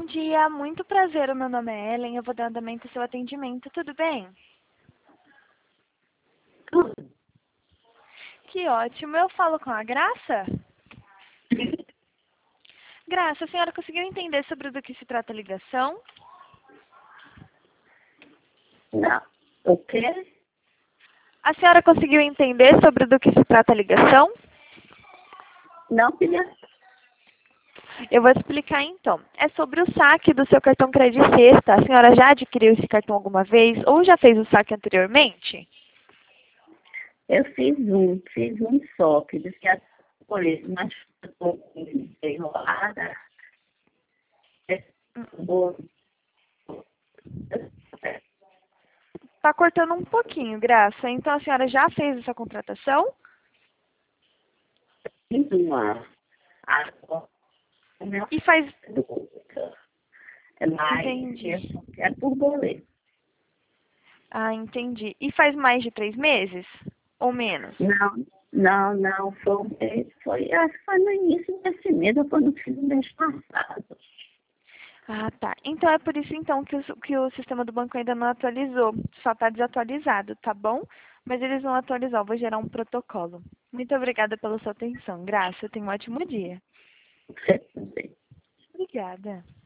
Bom dia, muito prazer. O meu nome é Ellen. Eu vou dar andamento ao seu atendimento. Tudo bem? Tudo. Que ótimo. Eu falo com a Graça? Graça, a senhora conseguiu entender sobre do que se trata a ligação? Não. O quê? A senhora conseguiu entender sobre do que se trata a ligação? Não, filha. Eu vou explicar então. É sobre o saque do seu cartão Crédito Sexta. A senhora já adquiriu esse cartão alguma vez ou já fez o saque anteriormente? Eu fiz um só, que disse a polícia, mas estou enrolada. Tá cortando um pouquinho, Graça. Então a senhora já fez essa contratação? Fiz uma. Agora, não E faz... é mais, Entendi. eu quero por boleto. Ah, entendi. E faz mais de 3 meses? Ou menos? Não, acho que foi no início desse mês, ou foi no fim do mês passado. Ah, tá. Então é por isso então que o sistema do banco ainda não atualizou. Só está desatualizado, tá bom? Mas eles vão atualizar, eu vou gerar um protocolo. Muito obrigada pela sua atenção, Graça. Tenha um ótimo dia. Você também. Obrigada.